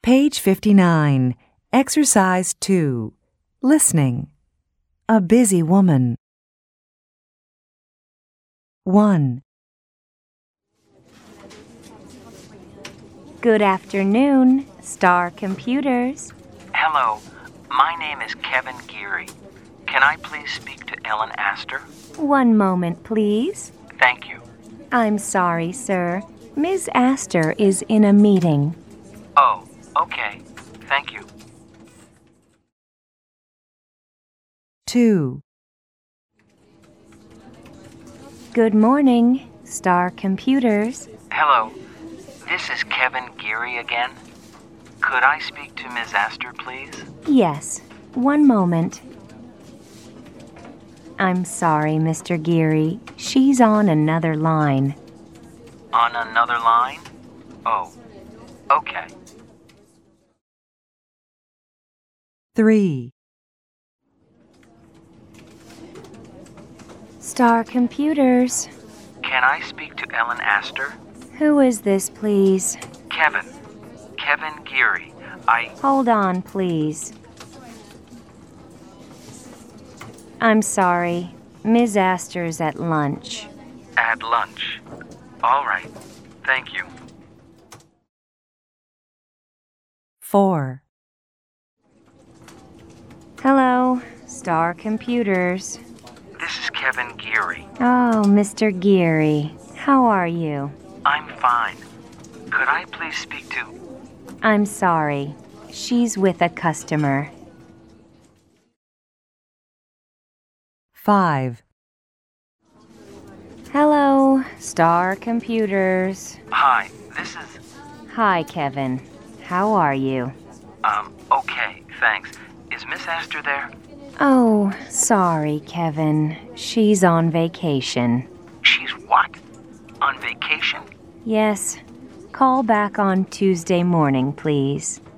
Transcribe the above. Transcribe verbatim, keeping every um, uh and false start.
Page fifty-nine, Exercise two, Listening. A busy woman. one. Good afternoon, Star Computers. Hello, my name is Kevin Geary. Can I please speak to Ellen Astor? One moment, please. Thank you. I'm sorry, sir. Miz Astor is in a meeting. Oh, okay. Thank you. two. Good morning, Star Computers. Hello, this is Kevin Geary again. Could I speak to Miz Astor, please? Yes, one moment. I'm sorry, Mister Geary. She's on another line. On another line? Oh, okay. three. Star Computers. Can I speak to Ellen Astor? Who is this, please? Kevin. Kevin Geary. I... Hold on, please. I'm sorry. Miz Astor's at lunch. At lunch. All right. Thank you. four. Hello, Star Computers. This is Kevin Geary. Oh, Mister Geary. How are you? I'm fine. Could I please speak to... I'm sorry. She's with a customer. five. Hello, Star Computers. Hi, this is... Hi, Kevin. How are you? Um, okay, thanks. Is Miss Astor there? Oh, sorry, Kevin. She's on vacation. She's what? On vacation? Yes. Call back on Tuesday morning, please.